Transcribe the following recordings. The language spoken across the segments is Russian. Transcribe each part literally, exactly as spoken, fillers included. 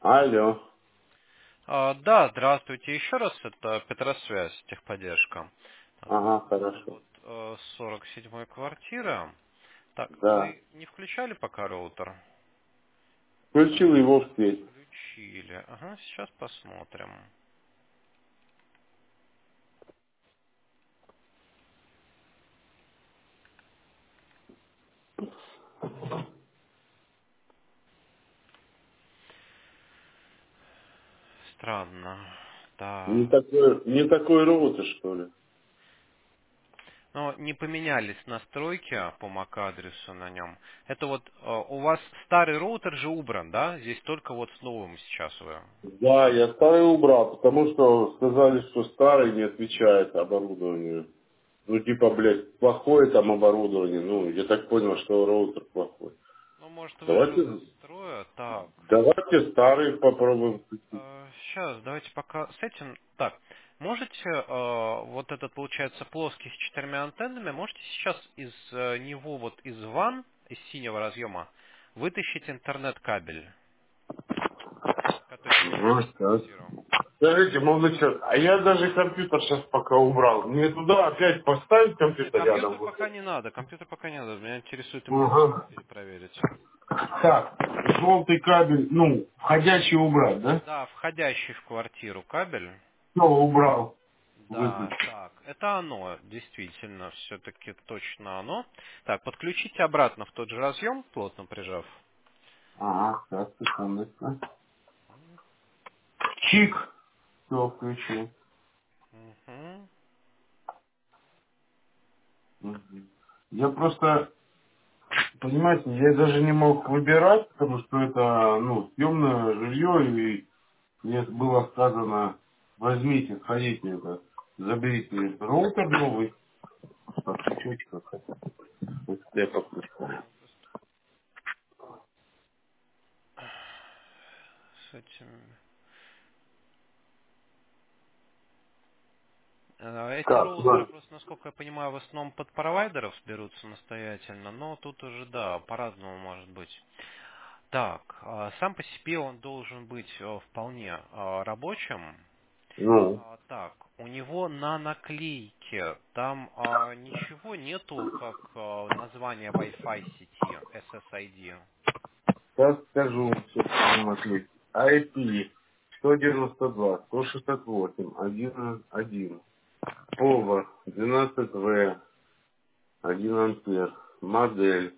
Алло. А, да, здравствуйте еще раз, это Петросвязь, техподдержка. Так, по Ага, поводу хорошо. вот э, сорок седьмой квартиры. Так, Да. вы не включали пока роутер? Включил его в сеть. Включили. Ага, сейчас посмотрим. Странно. Не Да. такой, не такой роутер, что ли? Но не поменялись настройки по MAC-адресу на нем. Это вот э, у вас старый роутер же убран, да? Здесь только вот с новым сейчас вы. Да, я старый убрал, потому что сказали, что старый не отвечает оборудованию. Ну, типа, блядь, плохое там оборудование. Ну, я так понял, что роутер плохой. Ну, может, вышел из Давайте, строя. Так. давайте старый попробуем включить. Сейчас, давайте пока с этим. Так, можете э, вот этот, получается, плоский с четырьмя антеннами, можете сейчас из э, него, вот из ван, из синего разъема, вытащить интернет-кабель, который ведет Ага, в так. квартиру. Скажите, молодой человек, а я даже компьютер сейчас пока убрал. Мне туда опять поставить Нет, компьютер рядом? компьютер Вот пока это? не надо, компьютер пока не надо. Меня интересует именно Ага. кабель проверить. Так, желтый кабель, ну, входящий убрать, да? Да, входящий в квартиру кабель. Все, убрал. Да, Выключил. так, это оно, действительно, все-таки точно оно. Так, подключите обратно в тот же разъем, плотно прижав. Ага, так, секундочку. Чик. Все, включил. Мгм. Мгм. Я просто, понимаете, я даже не мог выбирать, потому что это, ну, съемное жилье, и мне было сказано, возьмите, сходите это, заберите роутер новый. Так, чуть как это. Вот я подключаю. С этим. Э, Эти Так, роутеры, да. просто, насколько я понимаю, в основном под провайдеров берут самостоятельно, но тут уже, да, по-разному может быть. Так, а, сам по себе он должен быть э, вполне э, рабочим. Ну, А, Так, у него на наклейке там а, ничего нету, как а, название Wi-Fi сети, эс эс ай ди. сейчас скажу, все смотрите. ай пи сто девяносто два, сто шестьдесят восемь, один, повар двенадцать вэ, один ампер, модель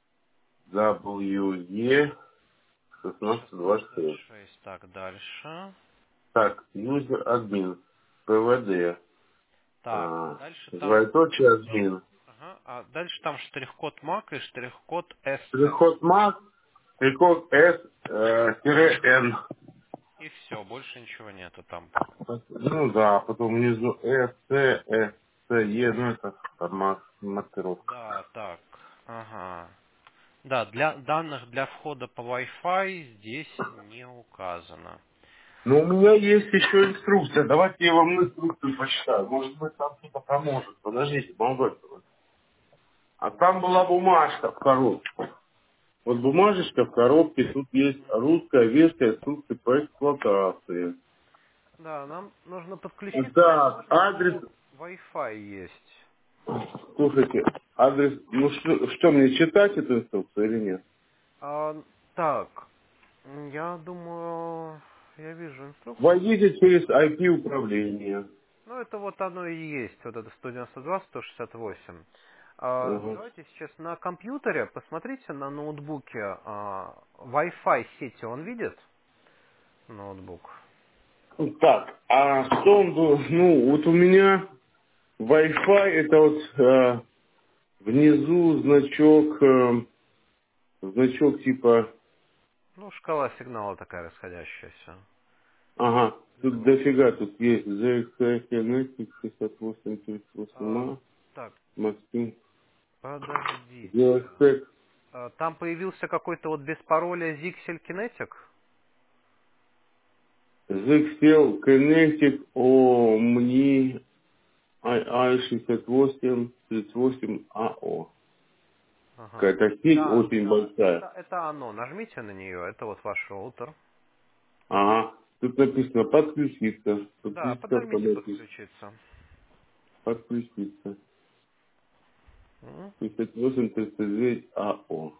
дабл ю и шестнадцать двадцать шестнадцать шесть. шесть. Так, дальше. Так, юзер админ, пэ вэ дэ, Так, а а, дальше там, двоеточие админ. ага, а дальше там штрих-код мак и штрих-код эс эс. Переход мак, переход S, э, тире N. И все, больше ничего нету там. Ну да, потом внизу S, C, S, C, E, ну это формат, маркировка. Да, так, ага. Да, для данных для входа по Wi-Fi здесь не указано. Но у меня есть еще инструкция. Давайте я вам инструкцию почитаю. Может быть, там кто-то поможет. Подождите, молодой человек. А там была бумажка в коробке. Вот бумажечка в коробке, тут есть русская версия инструкции по эксплуатации. Да, нам нужно подключиться, там Так, вроде адрес, по Wi-Fi есть. слушайте, адрес, ну что, что мне читать эту инструкцию или нет? А, так, м, я думаю, я вижу инструкцию. Войдите через ай пи управление. Ну, это вот оно и есть, вот это сто девяносто два сто шестьдесят восемь. А, Угу. давайте сейчас на компьютере посмотрите на ноутбуке а, Wi-Fi сети, он видит ноутбук? Так, а что он был? Ну, вот у меня Wi-Fi это вот э, внизу значок, э, значок типа, Ну, шкала сигнала такая расходящаяся. ага, тут Давайте. дофига, тут есть зэ икс ай Kinetic шестьдесят восемь тридцать восемь А, а так, Максим, подождите. зэ икс ай А, там появился какой-то вот без пароля Zixel Kinetic? зэ икс эл Kinetic Omni ай ай шестьдесят восемь тридцать восемь а о. Ага. Какая-то сеть Да, очень да, большая. это, это оно. Нажмите на нее, это вот ваш роутер. Ага. Тут написано подключиться. Да, Подключиться подожмите автоматически. подключиться. Подключиться. М, пятьдесят восемь тридцать девять АО.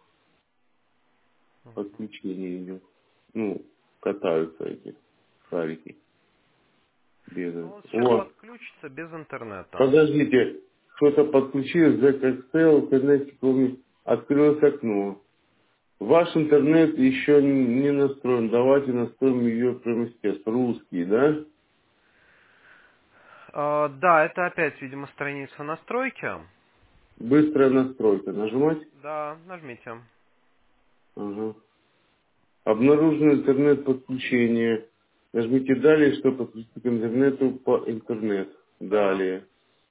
мгм. Подключение идет. Ну, катаются эти шарики. Ну, Бегают. он сейчас О, подключится без интернета. подождите. Что-то подключилось, Jack Excel, Connect, открылось окно. Ваш интернет еще не настроен. Давайте настроим ее прямо сейчас. Русский, да? А, да, это опять, видимо, страница настройки. Быстрая настройка. Нажимать? Да, нажмите. Ага. Обнаружено интернет-подключение. Нажмите «Далее», чтобы подключиться к интернету по интернету. Да. Далее.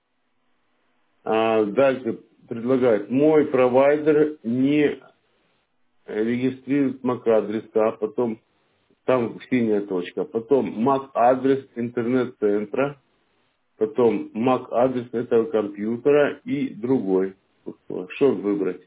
А дальше предлагает «Мой провайдер не регистрирует MAC-адреса», а потом там синяя точка, потом MAC-адрес интернет-центра, потом MAC-адрес этого компьютера и другой. Что выбрать?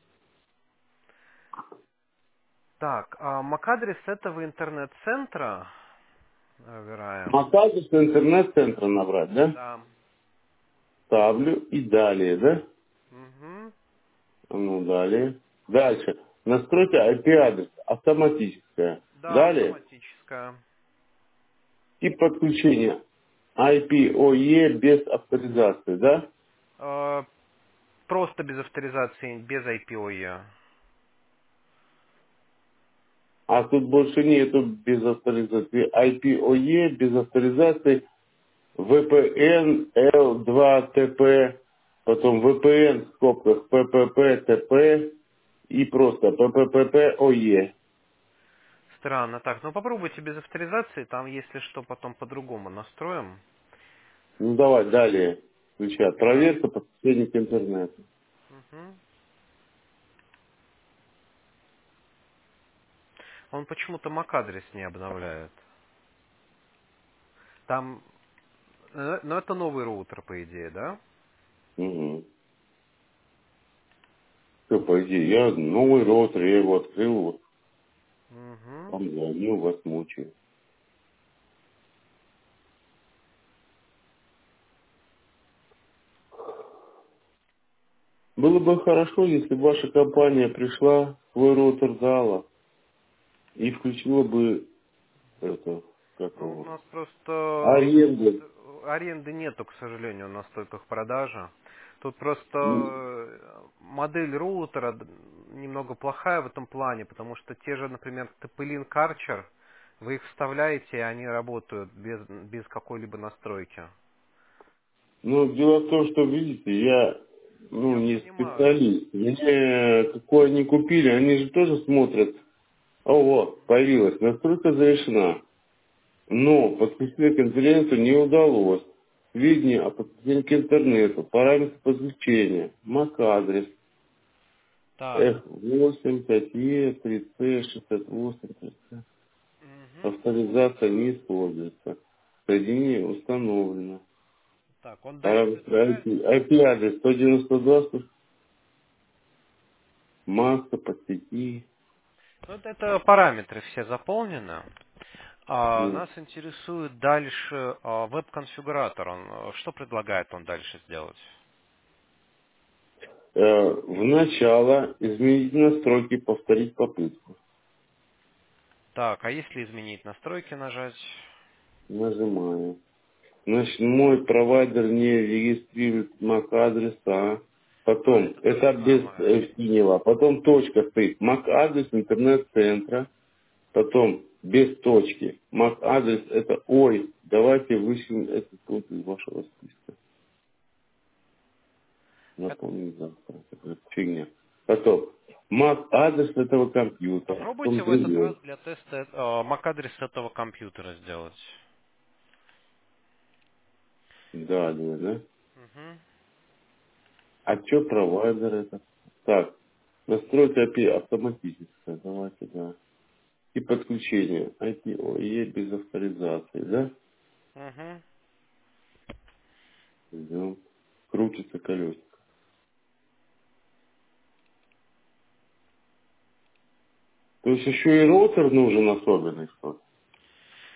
Так, а MAC-адрес этого интернет-центра выбираем. MAC-адрес интернет-центра набрать, да? Да. Ставлю и далее, да? Угу. Ну, далее. Дальше. Настройка ай пи-адрес автоматическая. Да, Далее. автоматическая. Тип подключения ай пи о и без авторизации, да? Э, просто без авторизации, без ай пи о и. А тут больше нету без авторизации. ай пи о и без авторизации, ви пи эн эл два ти пи, потом ви пи эн в скобках пи пи пи ти пи и просто пи пи пи пи о и. Странно. Так, ну попробуйте без авторизации, там, если что, потом по-другому настроим. Ну давай, далее. Включай. Да. Проверка подключения к интернету. Мгм. Он почему-то MAC-адрес не обновляет. Там, э, ну это новый роутер, по идее, да? Угу. Все, по идее, я новый роутер, я его открыл, вот Угу. там звонил, вас мучаю. Было бы хорошо, если бы ваша компания пришла, свой роутер дала и включила бы это, как Ну, у его, нас просто аренду. аренды нету, к сожалению, у нас только в продаже. Тут просто Ну, э, модель роутера д- немного плохая в этом плане, потому что те же, например, ти пи-Link Archer, вы их вставляете, и они работают без, без какой-либо настройки. ну, дело в том, что, видите, я, ну, Я не понимаю. специалист. Мне, какой они купили, они же тоже смотрят. О, вот, появилась, настройка завершена. Но подключение к интернету не удалось. Сведения о подключении к интернету, параметры подключения, MAC-адрес, Так. эф восемь, пять е, три цэ, шестьдесят восемь, три цэ. Мгм. Авторизация не используется. Соединение установлено. Так, он дальше Параметры предлагает. ай пи, ай пи-адрес сто девяносто два, масса по сети. Ну, вот это параметры все заполнены. А, Ну, нас интересует дальше а, веб-конфигуратор. Он, э, что предлагает он дальше сделать? э, в начало изменить настройки, повторить попытку. Так, а если изменить настройки, нажать? Нажимаю. Значит, мой провайдер не регистрирует MAC-адреса. А, Потом, это то же это без самое. э, синего. Потом точка стоит. MAC-адрес интернет-центра. Потом без точки. MAC-адрес это ой. Давайте вычтем этот пункт из вашего списка. Э, Напомню завтра. Это фигня. Потом, MAC-адрес этого компьютера. Попробуйте Потом в этот раз другой. для теста э, MAC-адрес этого компьютера сделать. Далее, да? Мгм. А что провайдер это? Так, настройка ай пи автоматическая. Давайте, да. И подключение ай пи о и без авторизации, да? Мгм. Ждем. Крутится колесико. То есть еще и роутер нужен особенный, что ли?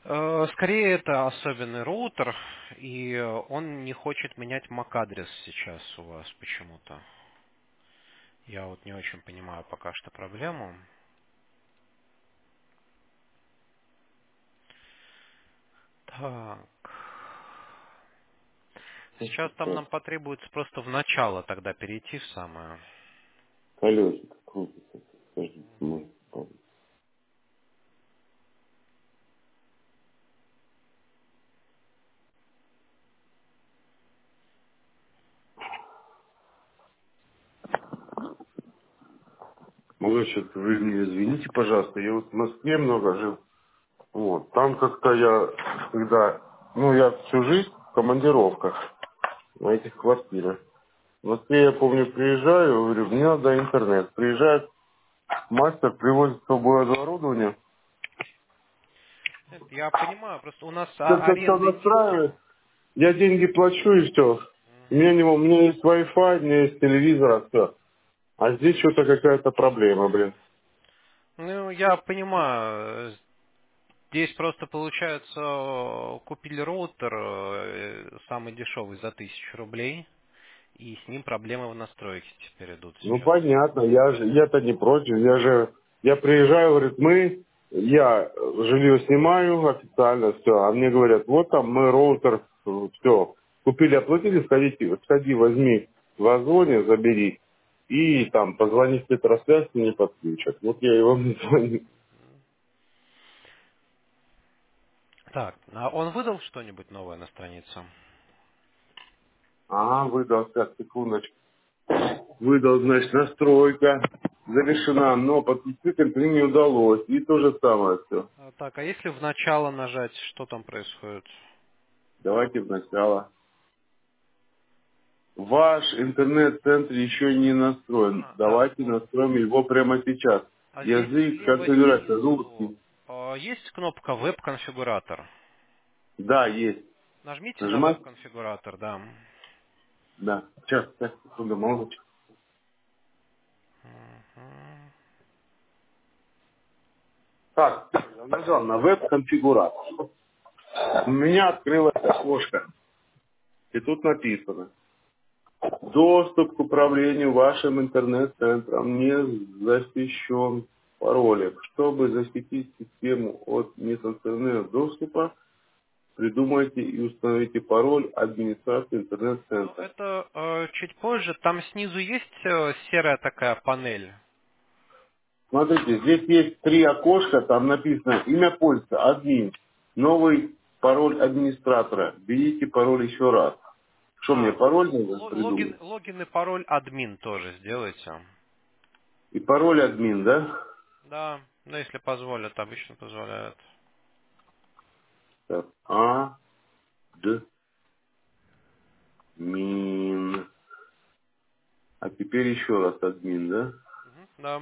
Э, Скорее, это особенный роутер, и он не хочет менять эм эй си-адрес сейчас у вас почему-то. Я вот не очень понимаю пока что проблему. Так. Сейчас там нам потребуется просто в начало тогда перейти в самое. Колесико крутится. Подожди, мы попробуем. Молодчик, вы мне извините, пожалуйста, я вот в Москве много жил. Вот, там как-то я, когда, ну, я всю жизнь в командировках на этих квартирах. В Москве, я помню, приезжаю, говорю, мне надо интернет. Приезжает мастер, привозит с собой оборудование. Нет, я понимаю, просто у нас а- Как-то все арендный день. настраивает. Я деньги плачу и все. У меня, не, у меня есть Wi-Fi, у меня есть телевизор, все. А здесь что-то какая-то проблема, блин. Ну, я понимаю, здесь просто получается, э, купили роутер э, самый дешевый за тысячу рублей, и с ним проблемы в настройке теперь идут Ну сейчас. понятно, я же, я-то не против, я же, я приезжаю, говорит, мы, я жилье снимаю официально, все, а мне говорят, вот там мы роутер, все, купили, оплатили, сходите, сходи, возьми в Озоне, забери, и там позвони в трансляцию, не подключат. Вот я и вам не звоню. Так, а он выдал что-нибудь новое на странице? А, выдал, так, секундочку. Выдал, значит, настройка завершена, но подключить к интернету не удалось. И то же самое все. А, Так, а если в начало нажать, что там происходит? Давайте сначала. Ваш интернет-центр еще не настроен. А, так, Давайте настроим его прямо сейчас. а здесь Язык, слева конфигурация, снизу русский. э, есть кнопка «Веб-конфигуратор». Да, есть. Нажмите на Нажимать? «Веб-конфигуратор», да. Да. Сейчас, сейчас, секунду, молодочек. Мгм. Так, я нажал на веб-конфигуратор. У меня открылось окошко. И тут написано. Доступ к управлению вашим интернет-центром не защищен паролем. Чтобы защитить систему от несанкционированного доступа, придумайте и установите пароль администрации Ну, интернет-центра. это э, чуть позже. Там снизу есть э, серая такая панель. Смотрите, здесь есть три окошка, там написано имя пользователя, админ, новый пароль администратора. Введите пароль еще раз. Что мне А, пароль надо ло- логин, придумать? логин и пароль админ тоже сделайте. И пароль админ, да? Да, ну если позволят, обычно позволяют. Так, а, д, мин. А теперь еще раз админ, да? Мгм, да.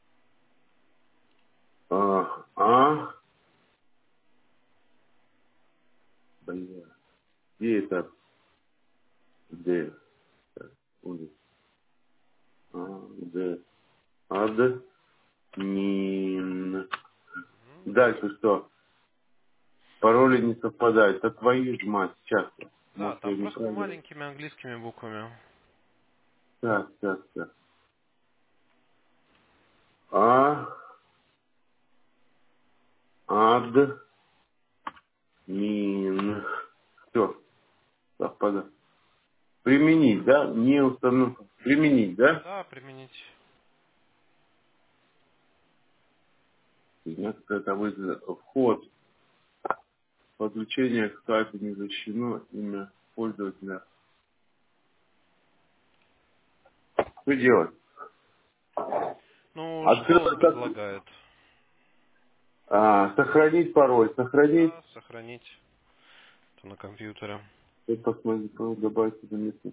А, а, бля, где это? Д, так, ой, а, Д, ад, мин. Мгм, да. Дальше что? Пароли не совпадают. Это твою ж мать. Сейчас. Да, Может, я там просто неправильно. маленькими английскими буквами. Так, так, так. А, ад, мин. Все, совпадает. Применить, да? Не установка. Применить, да? Да, применить. Нет, это вызов. Вход. Подключение к скайпу не защищено. Имя пользователя. Что делать? Ну, что он Открыть как? предлагает? А, сохранить пароль. Сохранить. Да, сохранить. Это на компьютере. И посмотреть, пароль добавить сюда место.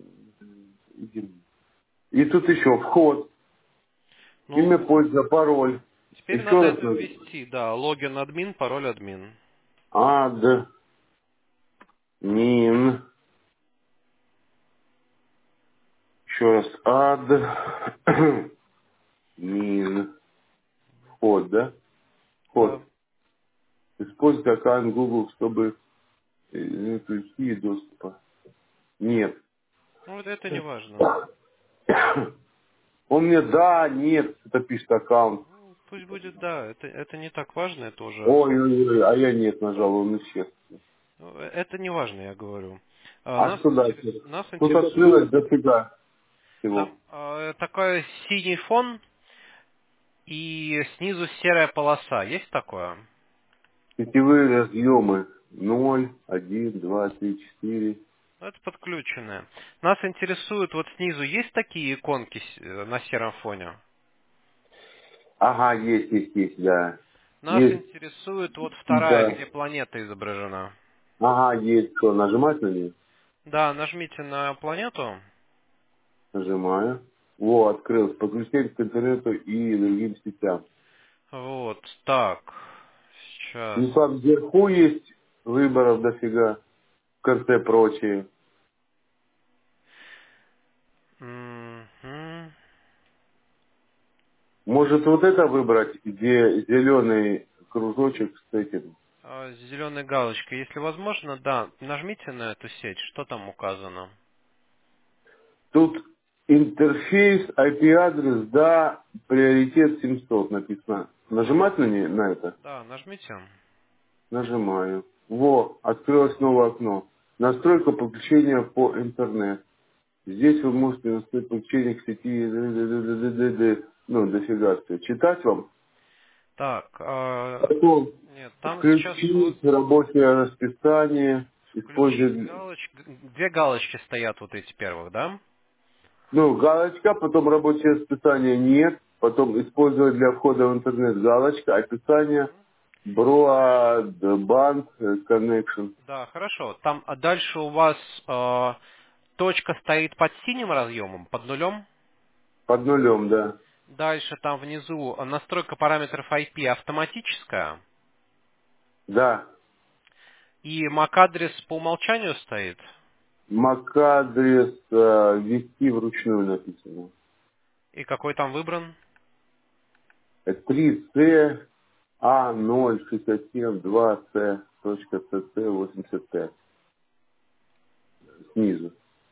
И тут еще вход. Имя Ну, пользователя, пароль. теперь Еще надо раз. это надо. ввести, да. Логин админ, пароль админ. Ад. Мин. Еще раз. Ад. Мин. Вход, да? Вход. Да. Используйте аккаунт Google, чтобы э, ключи доступа. Нет. Ну, вот это не важно. Он мне да, нет, это пишет аккаунт. Ну, пусть будет да, это, это не так важно, это уже... Ой, ой, ой, а я нет нажал, он исчез. ну, Это не важно, я говорю. А, А Нас, что интерес- дальше? нас Тут интересует... открылось дофига всего. Там э, такой синий фон и снизу серая полоса. Есть такое? Сетевые разъемы ноль, один, два, три, четыре. Ну, это подключенное. Нас интересует, вот снизу есть такие иконки с- э, на сером фоне? Ага, есть, есть, есть, да. Нас Есть, интересует вот вторая, да. где планета изображена. Ага, есть. Что, нажимать на нее? Да, нажмите на планету. Нажимаю. Во, открылось. Подключение к интернету и другим сетям. Вот, так. Сейчас. И там вверху есть выборов дофига. В конце прочие. Мгм. Может вот это выбрать, где зеленый кружочек с этим. А, с зеленой галочкой. Если возможно, да, нажмите на эту сеть. Что там указано? Тут интерфейс, ай пи-адрес, да, приоритет семьсот написано. Нажимать на, не, на это? Да, нажмите. Нажимаю. Во, открылось новое окно. Настройка подключения по интернету. Здесь вы можете настроить подключение к сети. д-д-д-д-д-д. Ну, дофига все. Читать вам? Так, а, Потом нет, там сейчас вот включить рабочее расписание. включить Использовать, галочки. Две галочки стоят вот эти первых, да? ну, галочка, потом рабочее расписание нет. Потом использовать для входа в интернет галочка, описание, Broadband Connection. Да, хорошо. Там а дальше у вас э, точка стоит под синим разъемом, под нулем. Под нулем, да. Дальше там внизу настройка параметров ай пи автоматическая. Да. И MAC-адрес по умолчанию стоит. MAC-адрес э, ввести вручную написано. И какой там выбран? три си а ноль шестьдесят семь два си точка си си восемьдесят пять. Снизу.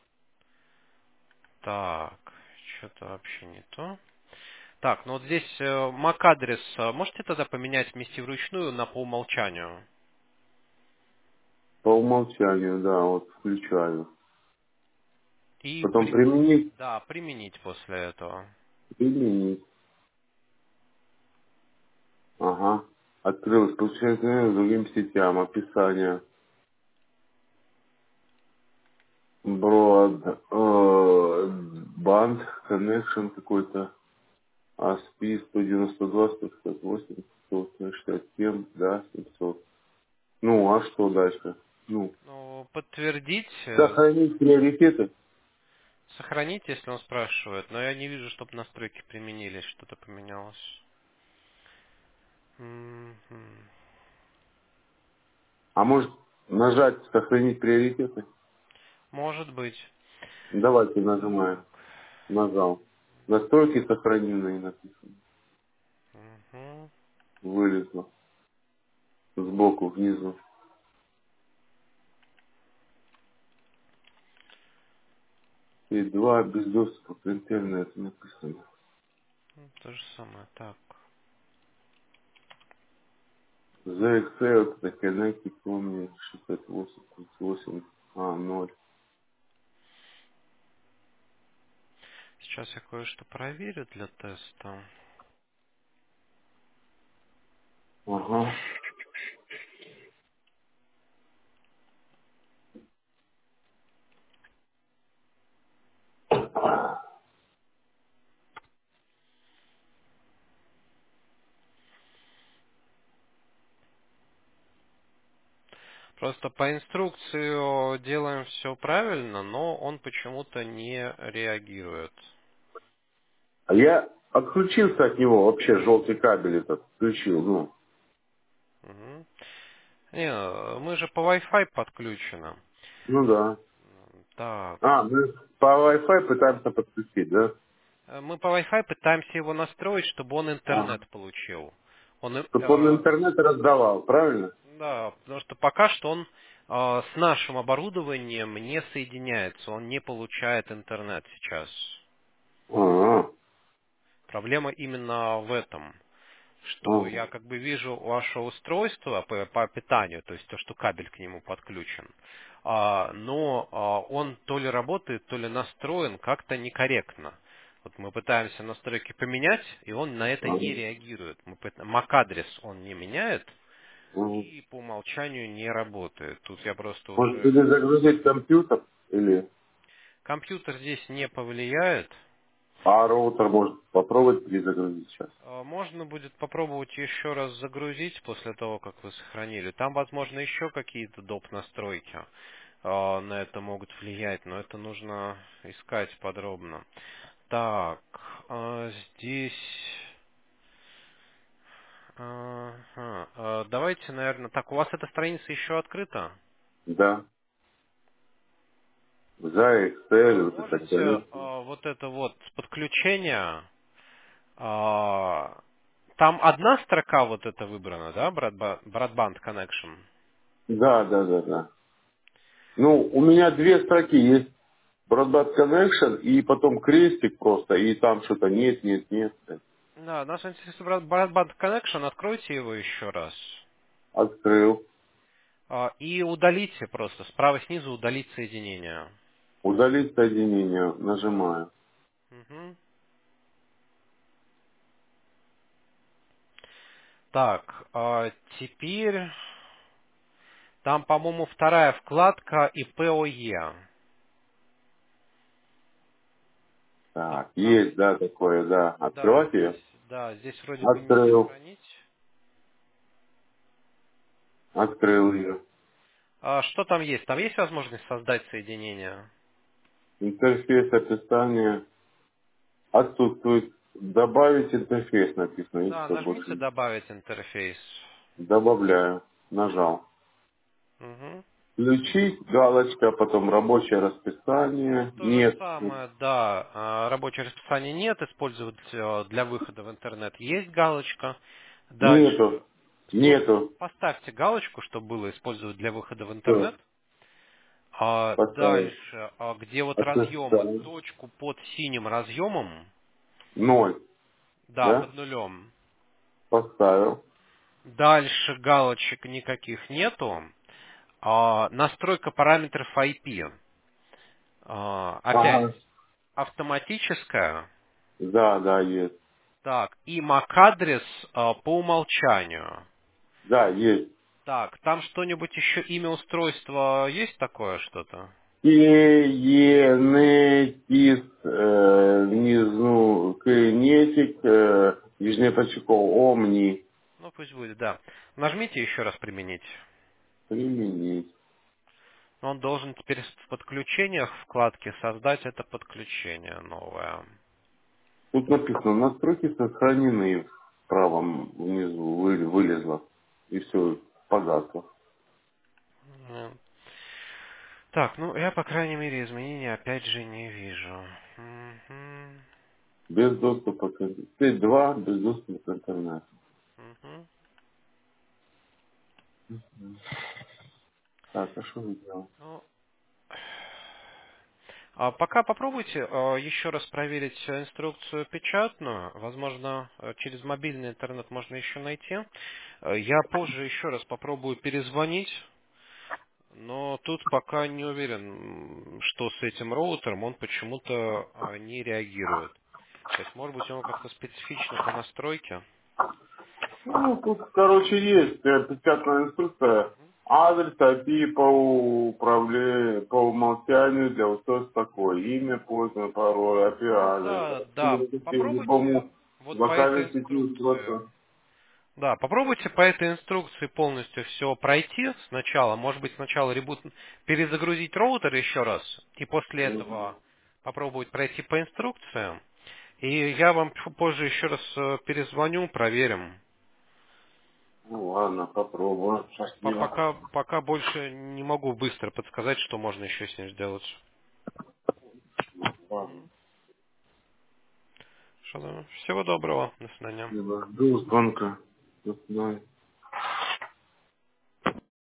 Так, что-то вообще не то. Так, ну вот здесь э, MAC-адрес. э, Можете тогда поменять вместе вручную на по умолчанию? По умолчанию, да, вот включаю. И, Потом при- применить, да, применить после этого. применить. Ага. Открылось подключение к другим сетям. Описание. Broad, э, band connection какой-то. эй эс пи сто девяносто два сто шестьдесят восемь сто шестьдесят семь, да, семьсот. Ну, а что дальше? Ну, Ну, подтвердить, э, сохранить приоритеты. сохранить, если он спрашивает. Но я не вижу, чтобы настройки применились, что-то поменялось. Мгм. А может нажать сохранить приоритеты? Может быть. Давайте нажимаем. Так. Нажал. Настройки сохраненные написано. Мгм. Вылезло. Сбоку, внизу. И два без доступа к интернету написано. Ну, то же самое. Так. The Excel, это Connect, помни, шестьдесят восемь тридцать восемь а ноль. Сейчас я кое-что проверю для теста. Ага. Просто по инструкции делаем все правильно, но он почему-то не реагирует. А я отключился от него, вообще желтый кабель этот включил, ну. Мгм. Не, мы же по Wi-Fi подключены. Ну да. Так. А, мы по Wi-Fi пытаемся подключить, да? Э, Мы по Wi-Fi пытаемся его настроить, чтобы он Ага. интернет получил. Он, Чтобы он э, интернет раздавал, правильно? да, потому что пока что он э, с нашим оборудованием не соединяется, он не получает интернет сейчас. А, Проблема именно в этом, что ага. я как бы вижу ваше устройство по, по питанию, то есть то, что кабель к нему подключен, а, но а, он то ли работает, то ли настроен как-то некорректно. Вот мы пытаемся настройки поменять, и он на это не Ага. реагирует. Мы пыт- MAC-адрес он не меняет, Ага. и по умолчанию не работает. Тут я просто Может уже... перезагрузить компьютер или Компьютер здесь не повлияет. а роутер может попробовать перезагрузить сейчас. А, Можно будет попробовать еще раз загрузить после того, как вы сохранили. Там, возможно, еще какие-то доп. Настройки а, на это могут влиять, но это нужно искать подробно. Так, а, здесь... ага, а, давайте, наверное... Так, у вас эта страница еще открыта? Да. За А Excel, вот это можете коллекция. а, вот это вот подключение... а, там одна строка вот эта выбрана, да, Broadba- Broadband Connection? Да, да, да, да. Ну, у меня две строки есть. Broadband Connection и потом крестик просто, и там что-то нет, нет, нет. Да, нас интересует Broadband Connection, откройте его еще раз. Открыл. А, И удалите просто, справа снизу удалить соединение. Удалить соединение. Да. Нажимаю. Мгм. Так, а теперь там, по-моему, вторая вкладка и ИПОЕ. Так, Там, есть, да, такое, да. да, Открывать ее? здесь, да, здесь вроде бы не Открыл. сохранить. Открыл ее. А что там есть? Там есть возможность создать соединение? Интерфейс описания отсутствует. Добавить интерфейс написано, и Да, все, больше нажмите не- добавить интерфейс. добавляю. Нажал. Мгм. Включить, галочка, потом рабочее Ну, расписание. то же Нет. самое, да. А, Рабочее расписание нет, использовать э, для выхода в интернет есть галочка. Дальше. Нету. Сто- Нету. Поставьте галочку, чтобы было использовать для выхода в интернет. Все. А Поставил. дальше, а где вот разъемы, Описание. точку под синим разъемом, Ноль. да, Да? под нулем. Поставил. Дальше галочек никаких нету. А, настройка параметров ай пи. А, опять Ага. автоматическая. Да, да, есть. Так, и MAC-адрес а, по умолчанию. Да, есть. Так, там что-нибудь еще, имя устройства есть такое что-то? Киенетис, э, внизу кинетик, э, нижнее подчеркнуло, омни. Ну, пусть будет, да. Нажмите еще раз применить. Применить. Он должен теперь в подключениях вкладке создать это подключение новое. Тут написано, настройки сохранены в правом внизу, вы- вылезло. И все, погасло. М. Так, ну я, по крайней мере, изменений опять же не вижу. Мгм. Без доступа к интернету. Т два без доступа к интернету. Мгм. Так, а что вы делаете? Ну, а пока попробуйте э, еще раз проверить э, инструкцию печатную. Возможно, э, через мобильный интернет можно еще найти. Э, Я позже еще раз попробую перезвонить, но тут пока не уверен, м, что с этим роутером он почему-то э, не реагирует. То есть, может быть, он как-то специфично по настройке. Ну, тут, короче, есть э, печатная инструкция. Адрес ай пи по управлению, по умолчанию для устройств такой. Имя, поздно, пароль, ай пи Ну адрес. да, да. В принципе, Попробуйте любому вот по этой локальной сети инструкции. устройства. Да, попробуйте по этой инструкции полностью все пройти сначала. Может быть, сначала ребут перезагрузить роутер еще раз, и после Мгм. этого попробовать пройти по инструкциям. И я вам позже еще раз э, перезвоню, проверим. Ну ладно, попробую. По- Счастливо. Пока, пока больше не могу быстро подсказать, что можно еще с ним сделать. Ладно. Что там? Всего доброго. До свидания. Спасибо. Жду звонка. До свидания.